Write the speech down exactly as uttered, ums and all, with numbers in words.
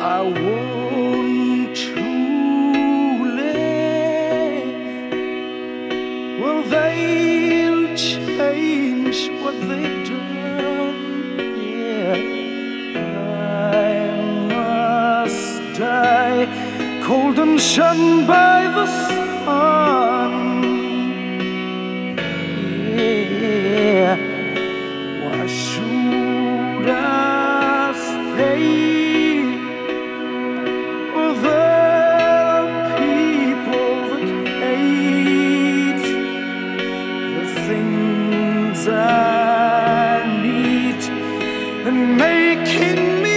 I want to live. Well, they'll change what they've done. Yeah, I must die, cold and shunned by the sun. Yeah, why should I stay? I need and making me